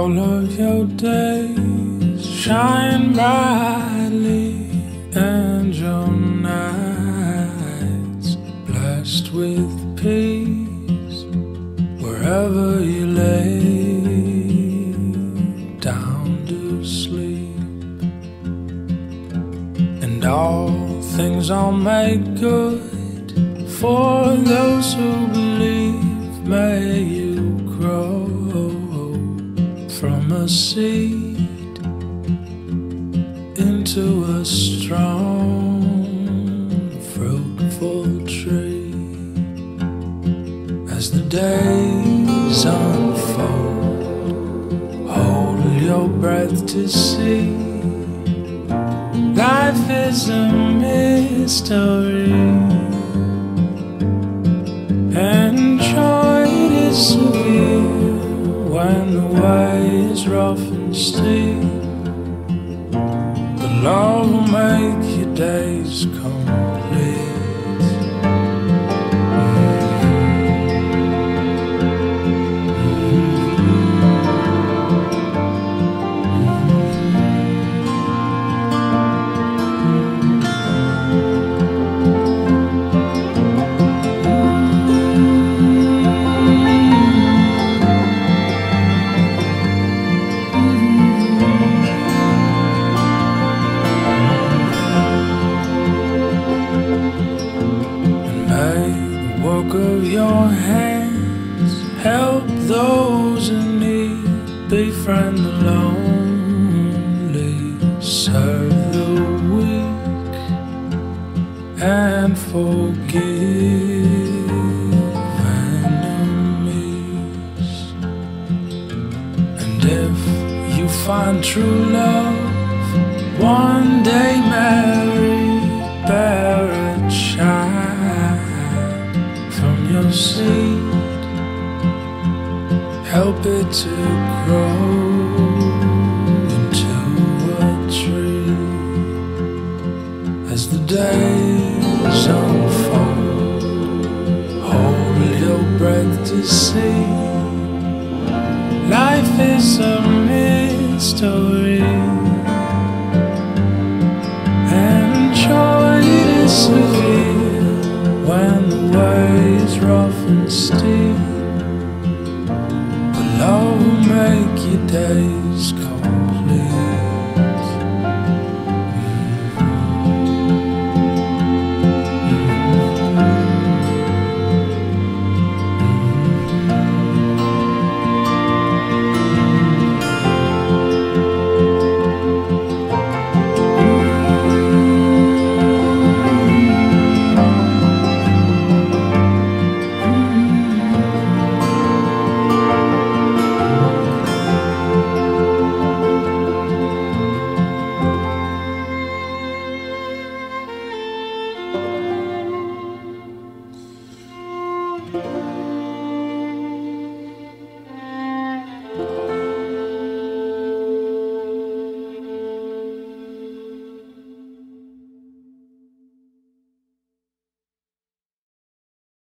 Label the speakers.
Speaker 1: all of your days shine brightly, and your nights blessed with peace wherever you lay down to sleep. And all things are made good for those who believe. May you grow from a seed into a strong, fruitful tree. As the days unfold, hold your breath to see. Life is a mystery, and joy disappear when the way is rough and steep. But love will make your days complete. Of your hands help those in need, befriend the lonely, serve the weak, and forgive enemies. And if you find true love, one day marry, bear a child from your seed, help it to grow into a tree. As the days unfold, hold your breath to see. Life is a mystery, and joy disappear when the way is rough and steep. But love will make your days cold.